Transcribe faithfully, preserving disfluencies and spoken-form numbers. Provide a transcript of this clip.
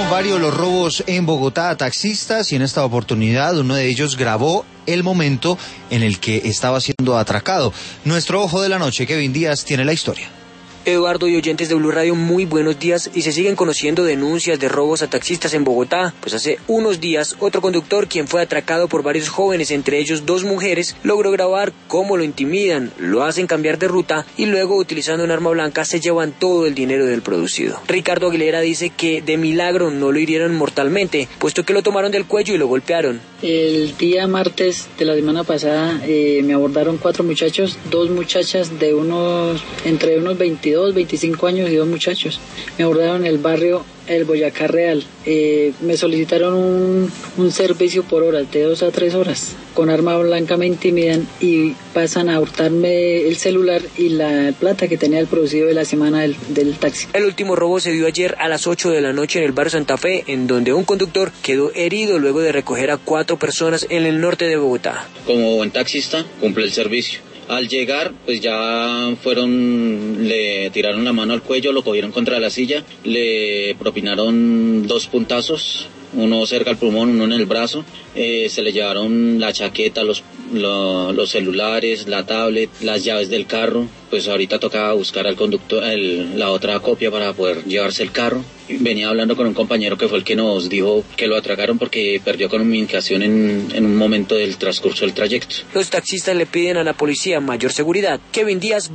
Son varios los robos en Bogotá a taxistas y en esta oportunidad uno de ellos grabó el momento en el que estaba siendo atracado. Nuestro ojo de la noche, Kevin Díaz, tiene la historia. Eduardo y oyentes de Blue Radio, muy buenos días. Y se siguen conociendo denuncias de robos a taxistas en Bogotá. Pues hace unos días, otro conductor, quien fue atracado por varios jóvenes, entre ellos dos mujeres, logró grabar cómo lo intimidan, lo hacen cambiar de ruta y luego, utilizando un arma blanca, se llevan todo el dinero del producido. Ricardo Aguilera dice que de milagro no lo hirieron mortalmente, puesto que lo tomaron del cuello y lo golpearon. El día martes de la semana pasada eh, me abordaron cuatro muchachos, dos muchachas de unos, entre unos veintidós, veinticinco años y dos muchachos. Me abordaron en el barrio El Boyacá Real. Eh, me solicitaron un, un servicio por horas, de dos a tres horas. Con arma blanca me intimidan y pasan a hurtarme el celular y la plata que tenía el producido de la semana del, del taxi. El último robo se dio ayer a las ocho de la noche en el barrio Santa Fe, en donde un conductor quedó herido luego de recoger a cuatro personas en el norte de Bogotá. Como buen taxista, cumple el servicio. Al llegar, pues ya fueron, le tiraron la mano al cuello, lo cogieron contra la silla, le propinaron dos puntazos, uno cerca al pulmón, uno en el brazo, eh, se le llevaron la chaqueta, los, lo, los celulares, la tablet, las llaves del carro. Pues ahorita tocaba buscar al conductor, el, la otra copia para poder llevarse el carro. Venía hablando con un compañero que fue el que nos dijo que lo atracaron porque perdió comunicación en, en un momento del transcurso del trayecto. Los taxistas le piden a la policía mayor seguridad. Kevin Díaz.